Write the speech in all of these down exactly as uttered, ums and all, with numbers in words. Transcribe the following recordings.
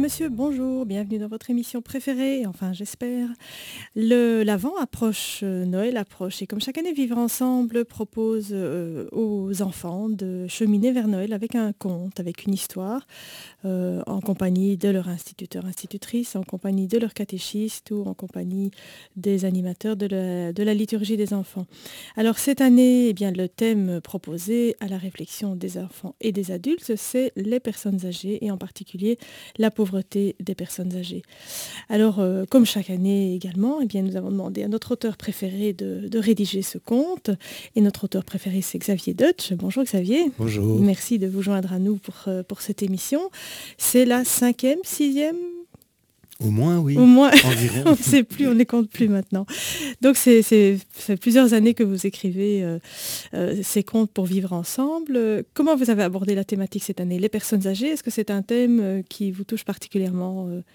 monsieur, bonjour, bienvenue dans votre émission préférée, enfin j'espère. Le l'Avent approche, euh, Noël approche, et comme chaque année, Vivre Ensemble propose euh, aux enfants de cheminer vers Noël avec un conte, avec une histoire, euh, en compagnie de leur instituteur, institutrice, en compagnie de leur catéchiste ou en compagnie des animateurs de la, de la liturgie des enfants. Alors cette année, eh bien, le thème proposé à la réflexion des enfants et des adultes, c'est les personnes âgées et en particulier la pauvreté des personnes âgées. Alors, euh, comme chaque année également, eh bien, nous avons demandé à notre auteur préféré de, de rédiger ce conte. Et notre auteur préféré, c'est Xavier Deutsch. Bonjour Xavier. Bonjour. Merci de vous joindre à nous pour, euh, pour cette émission. C'est la cinquième, sixième Au moins, oui. Au moins, environ. On ne sait plus, on ne les compte plus maintenant. Donc, c'est, c'est, ça fait plusieurs années que vous écrivez euh, euh, ces contes pour vivre ensemble. Euh, comment vous avez abordé la thématique cette année? Les personnes âgées, est-ce que c'est un thème euh, qui vous touche particulièrement euh...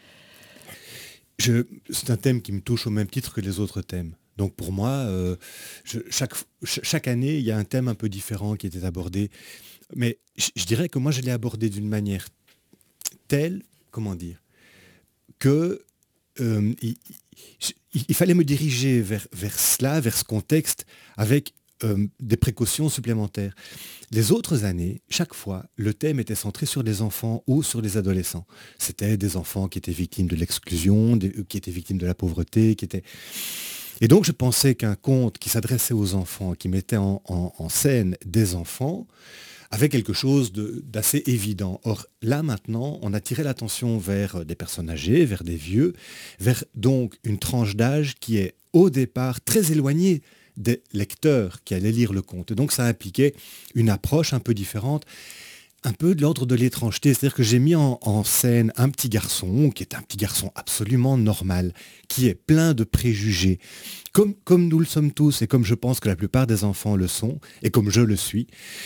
Je, C'est un thème qui me touche au même titre que les autres thèmes. Donc pour moi, euh, je, chaque, chaque année, il y a un thème un peu différent qui était abordé. Mais je, je dirais que moi, je l'ai abordé d'une manière telle, comment dire, que euh, il, il, il fallait me diriger vers, vers cela, vers ce contexte, avec euh, des précautions supplémentaires. Les autres années, chaque fois, le thème était centré sur les enfants ou sur les adolescents. C'était des enfants qui étaient victimes de l'exclusion, des, qui étaient victimes de la pauvreté, qui étaient... Et donc je pensais qu'un conte qui s'adressait aux enfants, qui mettait en, en, en scène des enfants, avait quelque chose de, d'assez évident. Or, là, maintenant, on a tiré l'attention vers des personnes âgées, vers des vieux, vers donc une tranche d'âge qui est, au départ, très éloignée des lecteurs qui allaient lire le conte. Et donc, ça impliquait une approche un peu différente, un peu de l'ordre de l'étrangeté. C'est-à-dire que j'ai mis en, en scène un petit garçon, qui est un petit garçon absolument normal, qui est plein de préjugés, comme, comme nous le sommes tous, et comme je pense que la plupart des enfants le sont, et comme je le suis,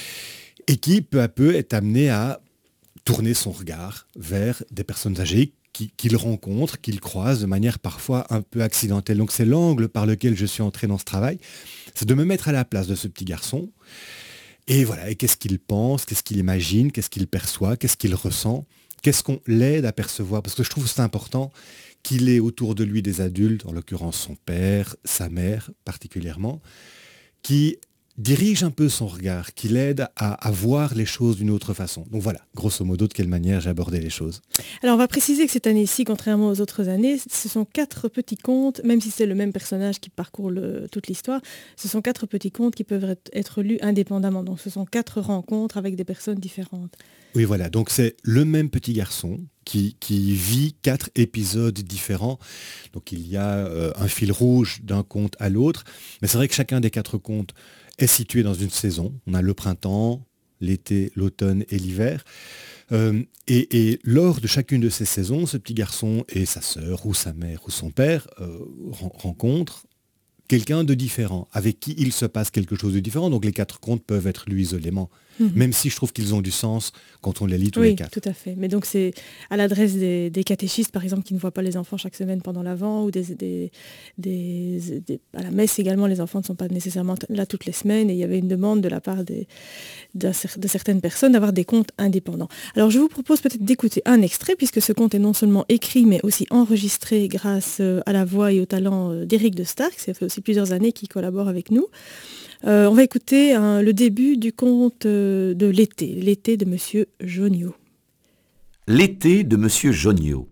et qui, peu à peu, est amené à tourner son regard vers des personnes âgées qu'il rencontre, qu'il croise de manière parfois un peu accidentelle. Donc c'est l'angle par lequel je suis entré dans ce travail, c'est de me mettre à la place de ce petit garçon, et voilà, et qu'est-ce qu'il pense, qu'est-ce qu'il imagine, qu'est-ce qu'il perçoit, qu'est-ce qu'il ressent, qu'est-ce qu'on l'aide à percevoir, parce que je trouve que c'est important qu'il ait autour de lui des adultes, en l'occurrence son père, sa mère particulièrement, qui dirige un peu son regard, qui l'aide à, à voir les choses d'une autre façon. Donc voilà, grosso modo, de quelle manière j'ai abordé les choses. Alors on va préciser que cette année-ci, contrairement aux autres années, ce sont quatre petits contes, même si c'est le même personnage qui parcourt le, toute l'histoire, ce sont quatre petits contes qui peuvent être, être lus indépendamment. Donc ce sont quatre rencontres avec des personnes différentes. Oui, voilà, donc c'est le même petit garçon qui, qui vit quatre épisodes différents. Donc il y a euh, un fil rouge d'un conte à l'autre, mais c'est vrai que chacun des quatre contes est situé dans une saison. On a le printemps, l'été, l'automne et l'hiver. Euh, et, et lors de chacune de ces saisons, ce petit garçon et sa sœur ou sa mère ou son père euh, rencontrent quelqu'un de différent, avec qui il se passe quelque chose de différent. Donc les quatre contes peuvent être lus isolément, mmh. même si je trouve qu'ils ont du sens quand on les lit tous oui, les quatre. Oui, tout à fait. Mais donc c'est à l'adresse des, des catéchistes, par exemple, qui ne voient pas les enfants chaque semaine pendant l'Avent, ou des, des, des, des, à la messe également, les enfants ne sont pas nécessairement là toutes les semaines, et il y avait une demande de la part des, de, de certaines personnes d'avoir des contes indépendants. Alors je vous propose peut-être d'écouter un extrait, puisque ce conte est non seulement écrit, mais aussi enregistré grâce à la voix et au talent d'Éric de Starck. Ça fait aussi plusieurs années qu'il collabore avec nous. Euh, on va écouter hein, le début du conte euh, de l'été, l'été de Monsieur Joniot. L'été de Monsieur Joniot.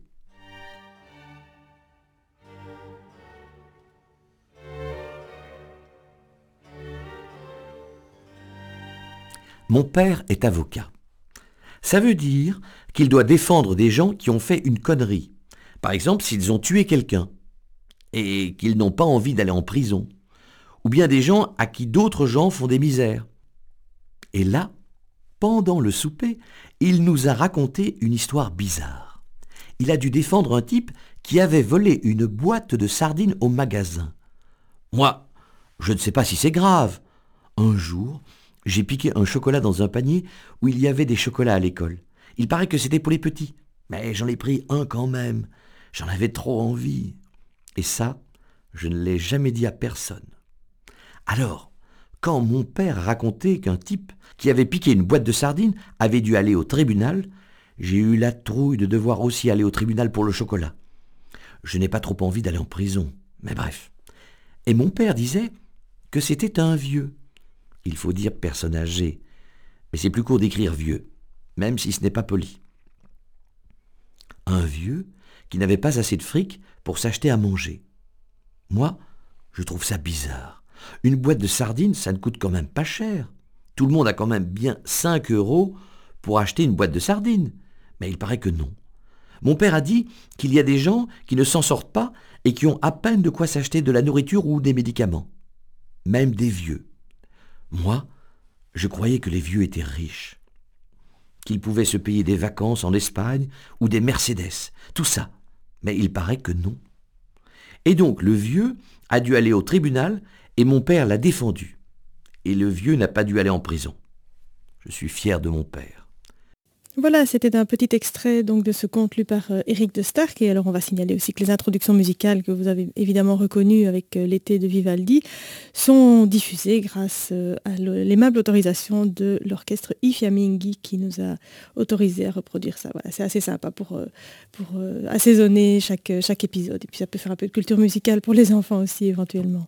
Mon père est avocat. Ça veut dire qu'il doit défendre des gens qui ont fait une connerie. Par exemple, s'ils ont tué quelqu'un et qu'ils n'ont pas envie d'aller en prison. Ou bien des gens à qui d'autres gens font des misères. Et là, pendant le souper, il nous a raconté une histoire bizarre. Il a dû défendre un type qui avait volé une boîte de sardines au magasin. Moi, je ne sais pas si c'est grave. Un jour, j'ai piqué un chocolat dans un panier où il y avait des chocolats à l'école. Il paraît que c'était pour les petits, mais j'en ai pris un quand même. J'en avais trop envie. Et ça, je ne l'ai jamais dit à personne. Alors, quand mon père racontait qu'un type qui avait piqué une boîte de sardines avait dû aller au tribunal, j'ai eu la trouille de devoir aussi aller au tribunal pour le chocolat. Je n'ai pas trop envie d'aller en prison, mais bref. Et mon père disait que c'était un vieux. Il faut dire personne âgée, mais c'est plus court d'écrire vieux, même si ce n'est pas poli. Un vieux qui n'avait pas assez de fric pour s'acheter à manger. Moi, je trouve ça bizarre. Une boîte de sardines, ça ne coûte quand même pas cher. Tout le monde a quand même bien cinq euros pour acheter une boîte de sardines. Mais il paraît que non. Mon père a dit qu'il y a des gens qui ne s'en sortent pas et qui ont à peine de quoi s'acheter de la nourriture ou des médicaments. Même des vieux. Moi, je croyais que les vieux étaient riches. Qu'ils pouvaient se payer des vacances en Espagne ou des Mercedes. Tout ça. Mais il paraît que non. Et donc le vieux a dû aller au tribunal et mon père l'a défendu. Et le vieux n'a pas dû aller en prison. Je suis fier de mon père. Voilà, c'était un petit extrait donc, de ce conte lu par euh, Éric de Stark. Et alors on va signaler aussi que les introductions musicales que vous avez évidemment reconnues avec euh, l'été de Vivaldi sont diffusées grâce euh, à l'aimable autorisation de l'orchestre I Fiamminghi qui nous a autorisé à reproduire ça. Voilà, c'est assez sympa pour, euh, pour euh, assaisonner chaque, chaque épisode. Et puis ça peut faire un peu de culture musicale pour les enfants aussi éventuellement.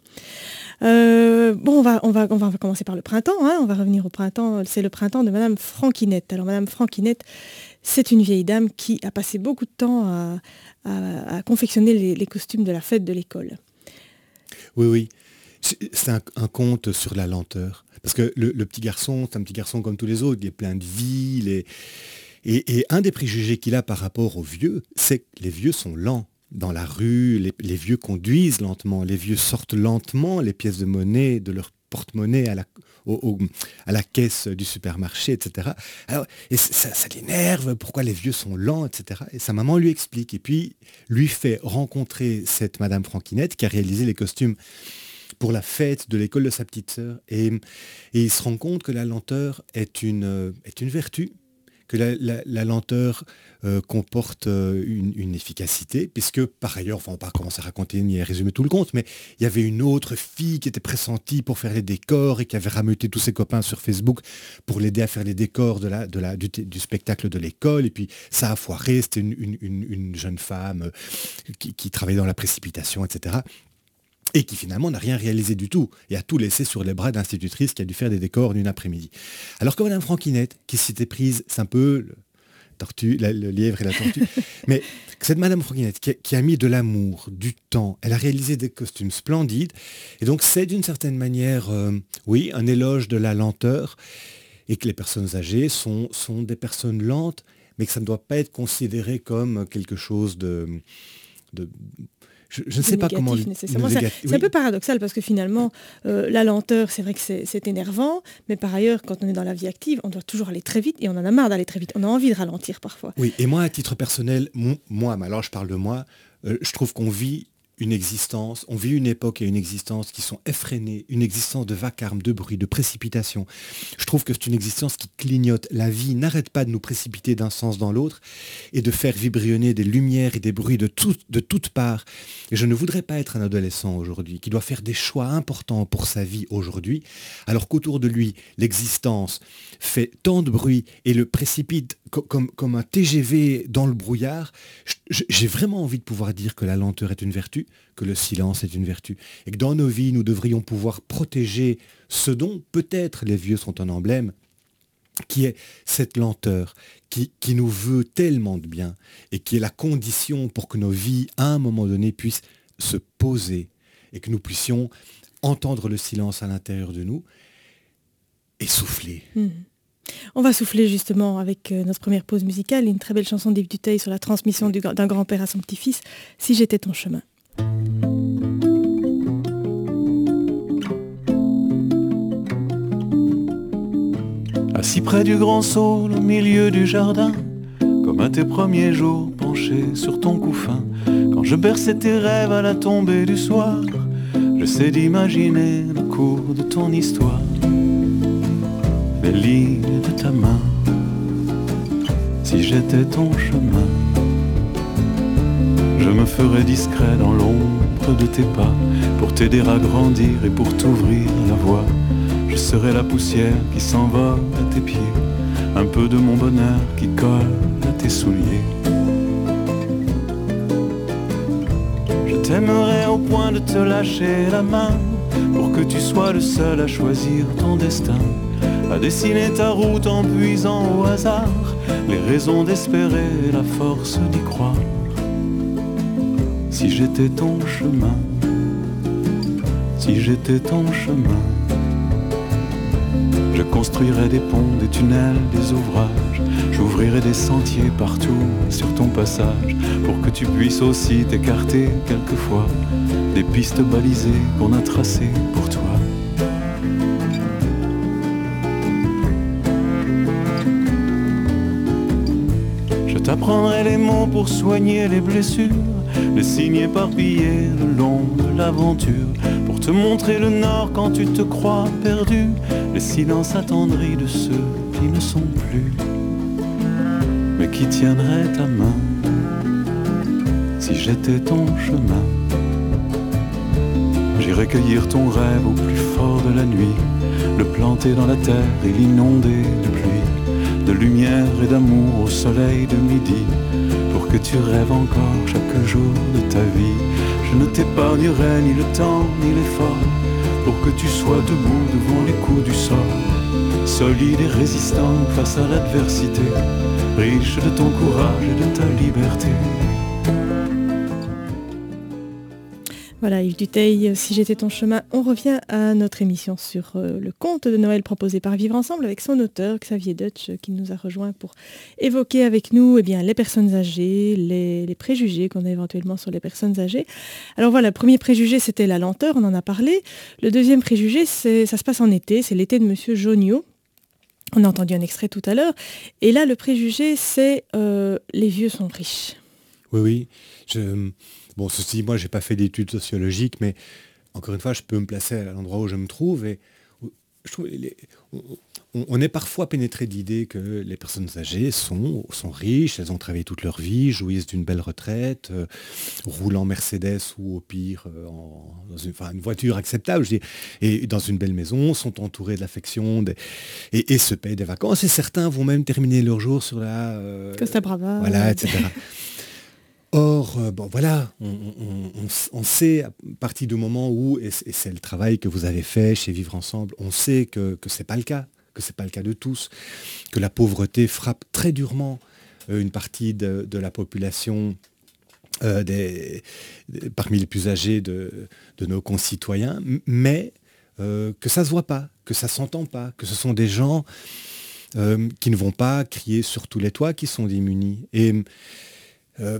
Euh, bon, on va, on, va, on va commencer par le printemps. Hein, on va revenir au printemps. C'est le printemps de Madame Franquinette. Alors Madame Franquinette, c'est une vieille dame qui a passé beaucoup de temps à, à, à confectionner les, les costumes de la fête de l'école. Oui, oui. C'est un, un conte sur la lenteur. Parce que le, le petit garçon, c'est un petit garçon comme tous les autres. Il est plein de vie. Il est... et, et un des préjugés qu'il a par rapport aux vieux, c'est que les vieux sont lents. Dans la rue, les, les vieux conduisent lentement. Les vieux sortent lentement les pièces de monnaie de leur porte-monnaie à la, au, au, à la caisse du supermarché, et cetera. Alors, et ça, ça l'énerve, pourquoi les vieux sont lents, et cetera. Et sa maman lui explique, et puis lui fait rencontrer cette Madame Franquinette qui a réalisé les costumes pour la fête de l'école de sa petite sœur. Et, et il se rend compte que la lenteur est une, est une vertu, que la, la, la lenteur euh, comporte euh, une, une efficacité, puisque par ailleurs, enfin on va pas commencer à raconter ni à résumer tout le conte, mais il y avait une autre fille qui était pressentie pour faire les décors et qui avait rameuté tous ses copains sur Facebook pour l'aider à faire les décors de la, de la, du, du spectacle de l'école, et puis ça a foiré, c'était une, une, une, une jeune femme qui, qui travaillait dans la précipitation, et cetera. Et qui finalement n'a rien réalisé du tout, et a tout laissé sur les bras d'institutrice qui a dû faire des décors d'une après-midi. Alors que Madame Franquinette, qui s'était prise, c'est un peu le, tortue, la, le lièvre et la tortue, mais cette Madame Franquinette qui a, qui a mis de l'amour, du temps, elle a réalisé des costumes splendides, et donc c'est d'une certaine manière, euh, oui, un éloge de la lenteur, et que les personnes âgées sont, sont des personnes lentes, mais que ça ne doit pas être considéré comme quelque chose de... de Je, je ne sais pas comment... Nécessairement. C'est, c'est oui. un peu paradoxal parce que finalement, euh, la lenteur, c'est vrai que c'est, c'est énervant, mais par ailleurs, quand on est dans la vie active, on doit toujours aller très vite et on en a marre d'aller très vite. On a envie de ralentir parfois. Oui, et moi, à titre personnel, mon, moi, mais alors je parle de moi, euh, je trouve qu'on vit une existence, on vit une époque et une existence qui sont effrénées, une existence de vacarme, de bruit, de précipitation. Je trouve que c'est une existence qui clignote. La vie n'arrête pas de nous précipiter d'un sens dans l'autre et de faire vibrionner des lumières et des bruits de, tout, de toutes parts. Et je ne voudrais pas être un adolescent aujourd'hui qui doit faire des choix importants pour sa vie aujourd'hui, alors qu'autour de lui, l'existence fait tant de bruit et le précipite co- comme, comme un T G V dans le brouillard. Je, j'ai vraiment envie de pouvoir dire que la lenteur est une vertu, que le silence est une vertu, et que dans nos vies, nous devrions pouvoir protéger ce dont peut-être les vieux sont un emblème, qui est cette lenteur, qui, qui nous veut tellement de bien, et qui est la condition pour que nos vies, à un moment donné, puissent se poser, et que nous puissions entendre le silence à l'intérieur de nous, et souffler. Mmh. On va souffler justement avec euh, notre première pause musicale, une très belle chanson d'Yves Duteil sur la transmission du, d'un grand-père à son petit-fils, Si j'étais ton chemin. Assis près du grand saule au milieu du jardin, comme à tes premiers jours penché sur ton couffin, quand je berçais tes rêves à la tombée du soir, je sais d'imaginer le cours de ton histoire, les lignes de ta main, si j'étais ton chemin. Je me ferais discret dans l'ombre de tes pas, pour t'aider à grandir et pour t'ouvrir la voie. Je serai la poussière qui s'envole à tes pieds, un peu de mon bonheur qui colle à tes souliers. Je t'aimerais au point de te lâcher la main, pour que tu sois le seul à choisir ton destin, à dessiner ta route en puisant au hasard les raisons d'espérer et la force d'y croire. Si j'étais ton chemin, si j'étais ton chemin, je construirais des ponts, des tunnels, des ouvrages, j'ouvrirais des sentiers partout sur ton passage, pour que tu puisses aussi t'écarter quelquefois des pistes balisées qu'on a tracées pour toi. Je t'apprendrai les mots pour soigner les blessures, les signes éparpillés le long de l'aventure, pour te montrer le nord quand tu te crois perdu, les silences attendris de ceux qui ne sont plus, mais qui tiendraient ta main, si j'étais ton chemin. J'irais cueillir ton rêve au plus fort de la nuit, le planter dans la terre et l'inonder de pluie, de lumière et d'amour au soleil de midi, pour que tu rêves encore chaque jour de ta vie. Je ne t'épargnerai ni le temps ni l'effort, pour que tu sois debout devant les coups du sort, solide et résistant face à l'adversité, riche de ton courage et de ta liberté. Voilà, Yves Dutheil, Si j'étais ton chemin. On revient à notre émission sur euh, le conte de Noël proposé par Vivre Ensemble avec son auteur, Xavier Deutsch, qui nous a rejoint pour évoquer avec nous eh bien, les personnes âgées, les, les préjugés qu'on a éventuellement sur les personnes âgées. Alors voilà, le premier préjugé, c'était la lenteur, on en a parlé. Le deuxième préjugé, c'est, ça se passe en été, c'est l'été de Monsieur Jonio. On a entendu un extrait tout à l'heure. Et là, le préjugé, c'est euh, les vieux sont riches. Oui, oui. Je... Bon, ceci, moi, je n'ai pas fait d'études sociologiques, mais encore une fois, je peux me placer à l'endroit où je me trouve. Et je trouve les... on, on est parfois pénétré de l'idée que les personnes âgées sont, sont riches, elles ont travaillé toute leur vie, jouissent d'une belle retraite, euh, roulent en Mercedes ou au pire euh, en, dans une, enfin, une voiture acceptable, je dis, et dans une belle maison, sont entourées de l'affection des, et, et se payent des vacances. Et certains vont même terminer leur jour sur la... Euh, Costa Brava. Voilà, et cetera. Or, euh, bon voilà, on, on, on, on sait à partir du moment où, et c'est, et c'est le travail que vous avez fait chez Vivre Ensemble, on sait que ce n'est pas le cas, que ce n'est pas le cas de tous, que la pauvreté frappe très durement euh, une partie de, de la population, euh, des, des, parmi les plus âgés de, de nos concitoyens, mais euh, que ça ne se voit pas, que ça ne s'entend pas, que ce sont des gens euh, qui ne vont pas crier sur tous les toits, qui sont démunis. Et... Euh,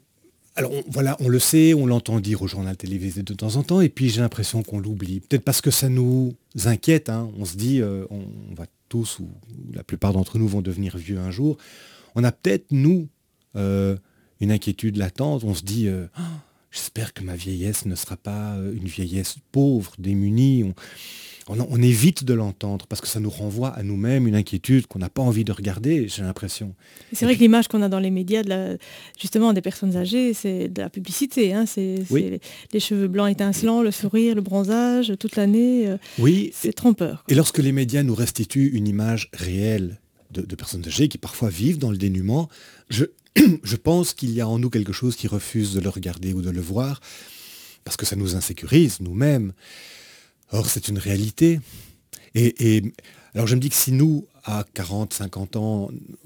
Alors on, voilà, on le sait, on l'entend dire au journal télévisé de temps en temps, et puis j'ai l'impression qu'on l'oublie. Peut-être parce que ça nous inquiète, hein. On se dit, euh, on, on va tous, ou la plupart d'entre nous vont devenir vieux un jour. On a peut-être, nous, euh, une inquiétude latente, on se dit, euh, oh, j'espère que ma vieillesse ne sera pas une vieillesse pauvre, démunie. On, on, on évite de l'entendre parce que ça nous renvoie à nous-mêmes une inquiétude qu'on n'a pas envie de regarder, j'ai l'impression. C'est et vrai puis... que l'image qu'on a dans les médias, de la, justement, des personnes âgées, c'est de la publicité. Hein, c'est, oui. c'est les, les cheveux blancs étincelants, le sourire, le bronzage, toute l'année. Euh, oui. C'est trompeur. Et lorsque les médias nous restituent une image réelle de, de personnes âgées qui parfois vivent dans le dénuement, je, je pense qu'il y a en nous quelque chose qui refuse de le regarder ou de le voir parce que ça nous insécurise nous-mêmes. Or, c'est une réalité. Et, et alors, je me dis que si nous, à quarante, cinquante ans,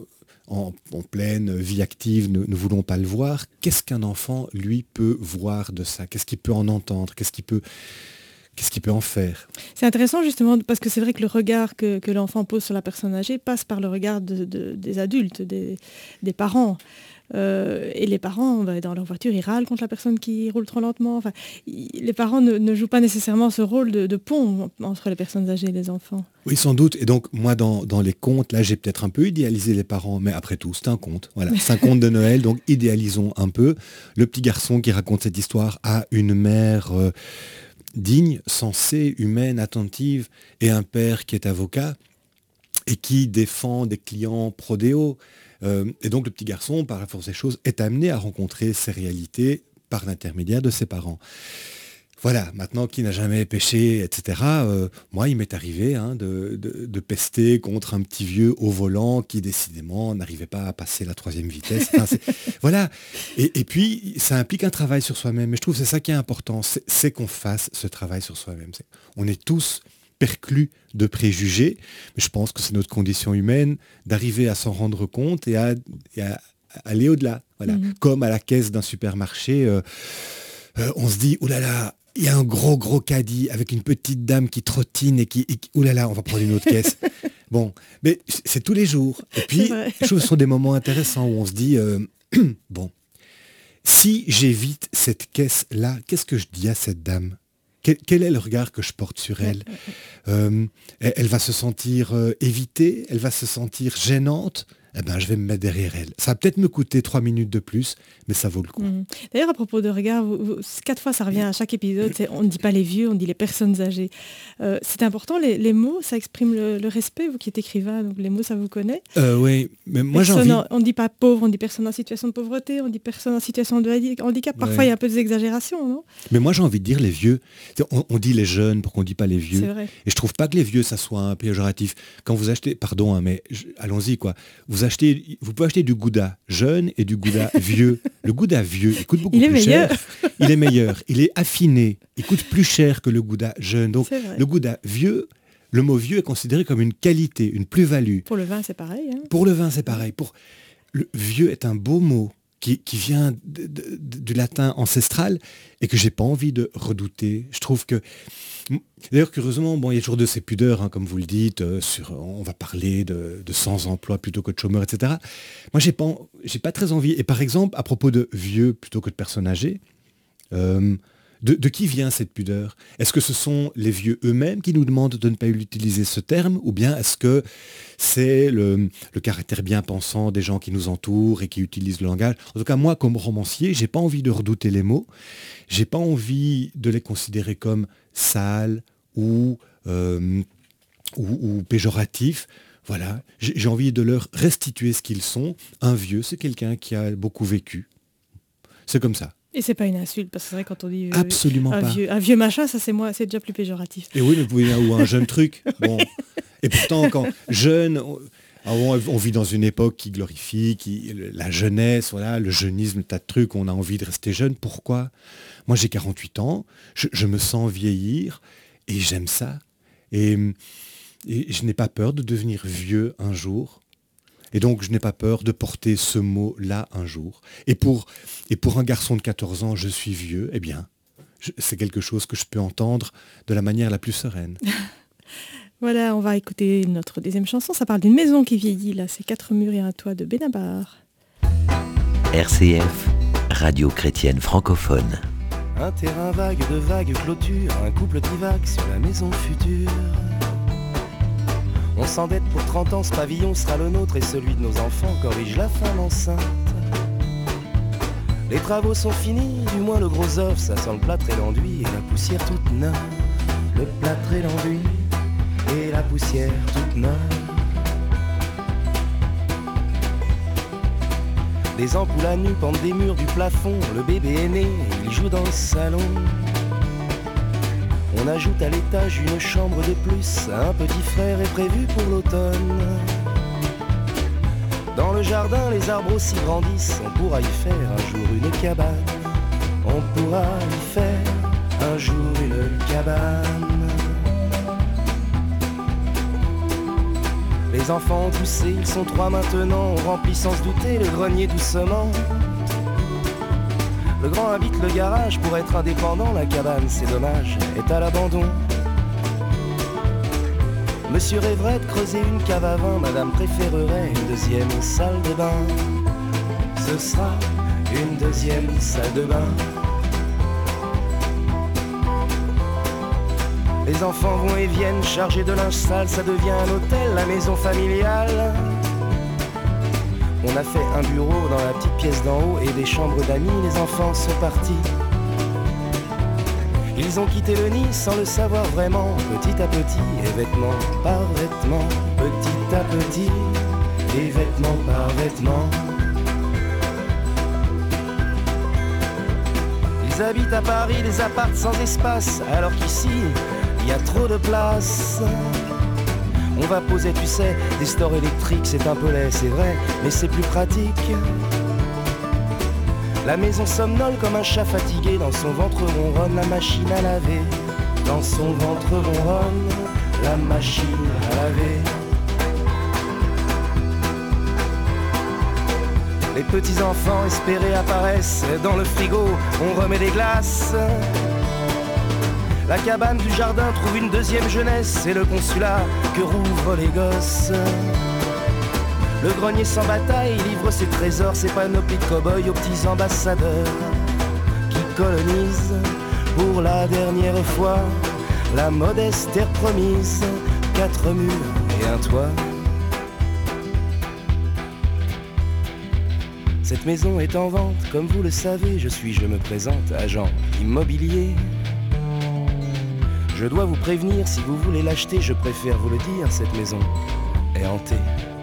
en, en pleine vie active, ne, ne voulons pas le voir, qu'est-ce qu'un enfant, lui, peut voir de ça ? Qu'est-ce qu'il peut en entendre ? Qu'est-ce qu'il peut, qu'est-ce qu'il peut en faire ? C'est intéressant, justement, parce que c'est vrai que le regard que, que l'enfant pose sur la personne âgée passe par le regard de, de, des adultes, des, des parents. Euh, et les parents, bah, dans leur voiture, ils râlent contre la personne qui roule trop lentement. Enfin, y, les parents ne, ne jouent pas nécessairement ce rôle de, de pont entre les personnes âgées et les enfants. Oui, sans doute. Et donc, moi, dans, dans les contes, là, j'ai peut-être un peu idéalisé les parents. Mais après tout, c'est un conte. Voilà, c'est un conte de Noël, donc idéalisons un peu. Le petit garçon qui raconte cette histoire a une mère euh, digne, sensée, humaine, attentive, et un père qui est avocat et qui défend des clients prodéo. Euh, et donc le petit garçon, par la force des choses, est amené à rencontrer ces réalités par l'intermédiaire de ses parents. Voilà, maintenant qui n'a jamais péché, et cetera. Euh, moi, il m'est arrivé hein, de, de, de pester contre un petit vieux au volant qui, décidément, n'arrivait pas à passer la troisième vitesse. Enfin, voilà. Et, et puis, ça implique un travail sur soi-même. Et je trouve que c'est ça qui est important, c'est, c'est qu'on fasse ce travail sur soi-même. C'est, on est tous perclus de préjugés, mais je pense que c'est notre condition humaine d'arriver à s'en rendre compte et à, et à, à aller au-delà. Voilà. Mmh. Comme à la caisse d'un supermarché, euh, euh, on se dit, oh là là, il y a un gros, gros caddie avec une petite dame qui trottine et qui... Et qui ouh là là, on va prendre une autre caisse. Bon, mais c'est tous les jours. Et puis, je trouve que ce sont des moments intéressants où on se dit, euh, bon, si j'évite cette caisse-là, qu'est-ce que je dis à cette dame ? quel, quel est le regard que je porte sur elle ? euh, elle, elle va se sentir euh, évitée, elle va se sentir gênante. Eh ben, je vais me mettre derrière elle. Ça va peut-être me coûter trois minutes de plus, mais ça vaut le coup. Mmh. D'ailleurs, à propos de regard, vous, vous, quatre fois ça revient à chaque épisode, c'est, on ne dit pas les vieux, on dit les personnes âgées. Euh, c'est important, les, les mots, ça exprime le, le respect, vous qui êtes écrivain, donc les mots, ça vous connaît. euh, Oui, mais moi personne j'ai envie... En, on ne dit pas pauvre, on dit personne en situation de pauvreté, on dit personne en situation de handicap. Parfois, ouais. Il y a un peu d'exagération, non ? Mais moi, j'ai envie de dire les vieux. On, on dit les jeunes, pourquoi on ne dit pas les vieux ? C'est vrai. Et je trouve pas que les vieux, ça soit un péjoratif. Quand vous achetez, pardon, hein, mais je, allons-y, quoi. Vous achetez, vous pouvez acheter du Gouda jeune et du Gouda vieux. Le Gouda vieux, il coûte beaucoup il plus cher. Meilleur. Il est meilleur. Il est affiné. Il coûte plus cher que le Gouda jeune. Donc, le Gouda vieux, le mot vieux est considéré comme une qualité, une plus-value. Pour le vin, c'est pareil. Hein. Pour le vin, c'est pareil. Pour... Le vieux est un beau mot qui, qui vient de, de, de, du latin ancestral et que j'ai pas envie de redouter. Je trouve que... D'ailleurs, curieusement, bon, il y a toujours de ces pudeurs, hein, comme vous le dites, euh, sur, on va parler de, de sans-emploi plutôt que de chômeurs, et cetera. Moi, j'ai pas, j'ai pas très envie. Et par exemple, à propos de vieux plutôt que de personnes âgées, euh, de, de qui vient cette pudeur ? Est-ce que ce sont les vieux eux-mêmes qui nous demandent de ne pas utiliser ce terme ? Ou bien est-ce que c'est le, le caractère bien pensant des gens qui nous entourent et qui utilisent le langage ? En tout cas, moi, comme romancier, j'ai pas envie de redouter les mots. J'ai pas envie de les considérer comme sales ou, euh, ou, ou péjoratifs. Voilà, j'ai, j'ai envie de leur restituer ce qu'ils sont. Un vieux, c'est quelqu'un qui a beaucoup vécu. C'est comme ça. Et c'est pas une insulte, parce que c'est vrai quand on dit euh, absolument un, pas. Vieux, un vieux machin, ça c'est moi, c'est déjà plus péjoratif. Et oui, mais vous voyez, ou un jeune truc. Bon. Et pourtant, quand jeune, on, on vit dans une époque qui glorifie, qui, la jeunesse, voilà, le jeunisme, tas de trucs, on a envie de rester jeune. Pourquoi ? Moi, j'ai quarante-huit ans, je, je me sens vieillir et j'aime ça. Et, et je n'ai pas peur de devenir vieux un jour. Et donc, je n'ai pas peur de porter ce mot-là un jour. Et pour, et pour un garçon de quatorze ans, je suis vieux, eh bien, je, c'est quelque chose que je peux entendre de la manière la plus sereine. Voilà, on va écouter notre deuxième chanson. Ça parle d'une maison qui vieillit, là. C'est Quatre murs et un toit de Benabar. R C F, radio chrétienne francophone. Un terrain vague de vagues clôtures, un couple divague sur la maison future. On s'endette pour trente ans, ce pavillon sera le nôtre et celui de nos enfants corrige la femme enceinte. Les travaux sont finis, du moins le gros œuf, ça sent le plâtre et l'enduit et la poussière toute neuve. Le plâtre et l'enduit et la poussière toute neuve. Des ampoules à nu pendent des murs du plafond, le bébé est né, il joue dans le salon. On ajoute à l'étage une chambre de plus, un petit frère est prévu pour l'automne. Dans le jardin, les arbres aussi grandissent, on pourra y faire un jour une cabane. On pourra y faire un jour une cabane. Les enfants ont poussé, ils sont trois maintenant, on remplit sans se douter le grenier doucement. Le grand habite le garage pour être indépendant, la cabane, c'est dommage, est à l'abandon. Monsieur rêverait de creuser une cave à vin, madame préférerait une deuxième salle de bain. Ce sera une deuxième salle de bain. Les enfants vont et viennent chargés de linge sale, ça devient un hôtel, la maison familiale. On a fait un bureau dans la petite pièce d'en haut et des chambres d'amis, les enfants sont partis. Ils ont quitté le nid sans le savoir vraiment, petit à petit, et vêtement par vêtement, petit à petit, et vêtement par vêtement. Ils Ils habitent à Paris des apparts sans espace, alors qu'ici, il y a trop de place. On va poser, tu sais, des stores électriques, c'est un peu laid, c'est vrai, mais c'est plus pratique. La maison somnole comme un chat fatigué, dans son ventre ronronne la machine à laver. Dans son ventre ronronne la machine à laver. Les petits enfants espérés apparaissent, dans le frigo on remet des glaces. La cabane du jardin trouve une deuxième jeunesse, c'est le consulat que rouvrent les gosses. Le grenier sans bataille livre ses trésors, ses panoplies de cow-boys aux petits ambassadeurs qui colonisent pour la dernière fois la modeste terre promise, quatre murs et un toit. Cette maison est en vente, comme vous le savez, je suis, je me présente, agent immobilier. Je dois vous prévenir, si vous voulez l'acheter, je préfère vous le dire, cette maison est hantée.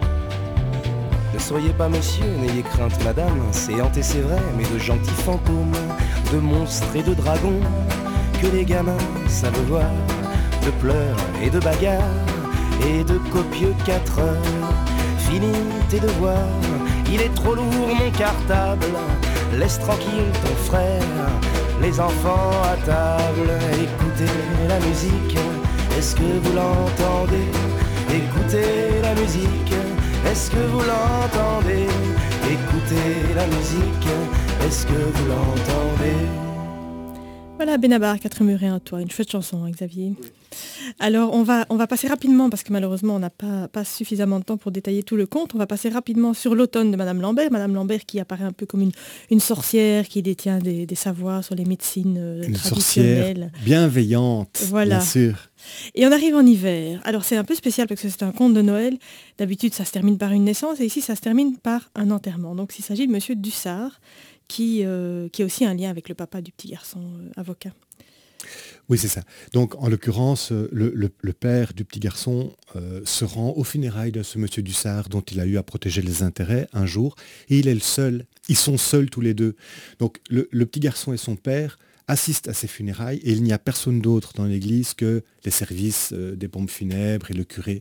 Ne soyez pas monsieur, n'ayez crainte madame, c'est hanté c'est vrai, mais de gentils fantômes, de monstres et de dragons, que les gamins savent voir, de pleurs et de bagarres, et de copieux quatre heures. Fini tes devoirs, il est trop lourd mon cartable, laisse tranquille ton frère, les enfants à table. Écoutez la musique, est-ce que vous l'entendez? Écoutez la musique, est-ce que vous l'entendez? Écoutez la musique, est-ce que vous l'entendez? Voilà, Benabar, quatre murs et un toit, une chouette chanson, hein, Xavier. Alors, on va, on va passer rapidement, parce que malheureusement, on n'a pas, pas suffisamment de temps pour détailler tout le conte. On va passer rapidement sur l'automne de Madame Lambert. Madame Lambert qui apparaît un peu comme une, une sorcière qui détient des, des savoirs sur les médecines euh, une traditionnelles. Sorcière bienveillante, voilà. Bien sûr. Et on arrive en hiver. Alors, c'est un peu spécial parce que c'est un conte de Noël. D'habitude, ça se termine par une naissance, et ici, ça se termine par un enterrement. Donc, il s'agit de Monsieur Dussart, qui, euh, qui a aussi un lien avec le papa du petit garçon euh, avocat. Oui, c'est ça. Donc, en l'occurrence, le, le, le père du petit garçon euh, se rend aux funérailles de ce monsieur Dussart dont il a eu à protéger les intérêts un jour, et il est le seul. Ils sont seuls tous les deux. Donc, le, le petit garçon et son père assistent à ces funérailles, et il n'y a personne d'autre dans l'église que les services euh, des pompes funèbres et le curé.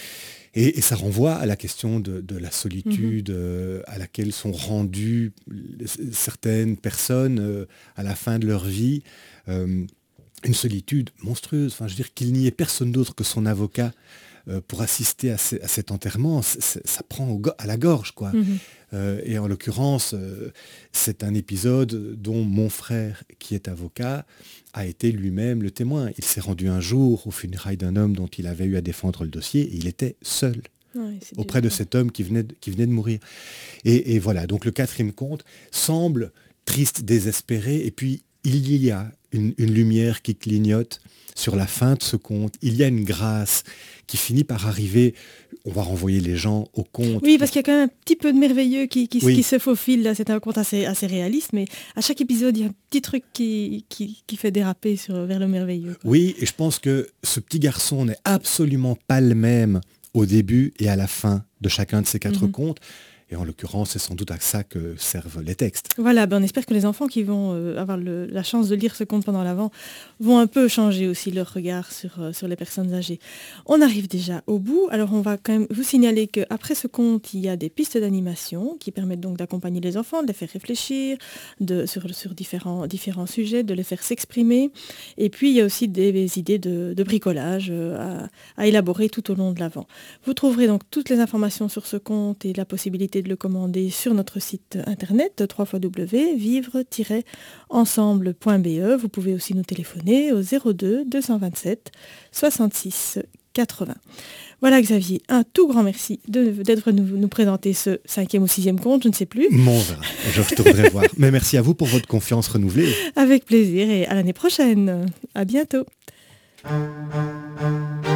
Et, et ça renvoie à la question de, de la solitude mmh. euh, à laquelle sont rendues certaines personnes euh, à la fin de leur vie. Euh, une solitude monstrueuse. Enfin, je veux dire qu'il n'y ait personne d'autre que son avocat euh, pour assister à, ce, à cet enterrement, c- c- ça prend au go- à la gorge, quoi. Mmh. Euh, et en l'occurrence, euh, c'est un épisode dont mon frère, qui est avocat, a été lui-même le témoin. Il s'est rendu un jour aux funérailles d'un homme dont il avait eu à défendre le dossier, et il était seul. Ouais, auprès de cet homme qui venait de, qui venait de mourir. Et, et voilà, donc le quatrième conte semble triste, désespéré, et puis il y a une, une lumière qui clignote sur la fin de ce conte. Il y a une grâce qui finit par arriver. On va renvoyer les gens au conte. Oui, parce qu'il y a quand même un petit peu de merveilleux qui, qui, oui. qui se faufile. Là, c'est un conte assez, assez réaliste, mais à chaque épisode, il y a un petit truc qui, qui, qui fait déraper sur, vers le merveilleux, quoi. Oui, et je pense que ce petit garçon n'est absolument pas le même au début et à la fin de chacun de ces quatre mm-hmm. contes. Et en l'occurrence, c'est sans doute à ça que servent les textes. Voilà, ben on espère que les enfants qui vont euh, avoir le, la chance de lire ce conte pendant l'Avent vont un peu changer aussi leur regard sur, euh, sur les personnes âgées. On arrive déjà au bout. Alors, on va quand même vous signaler qu'après ce conte, il y a des pistes d'animation qui permettent donc d'accompagner les enfants, de les faire réfléchir de, sur, sur différents, différents sujets, de les faire s'exprimer. Et puis, il y a aussi des, des idées de, de bricolage euh, à, à élaborer tout au long de l'Avent. Vous trouverez donc toutes les informations sur ce conte et la possibilité de le commander sur notre site internet w w w point vivre tiret ensemble point b e. Vous pouvez aussi nous téléphoner au zéro deux deux cent vingt-sept soixante-six quatre-vingts. Voilà Xavier, un tout grand merci de, d'être venu nous, nous présenter ce cinquième ou sixième conte, je ne sais plus. Mon verra, je retournerai voir. Mais merci à vous pour votre confiance renouvelée. Avec plaisir et à l'année prochaine. À bientôt.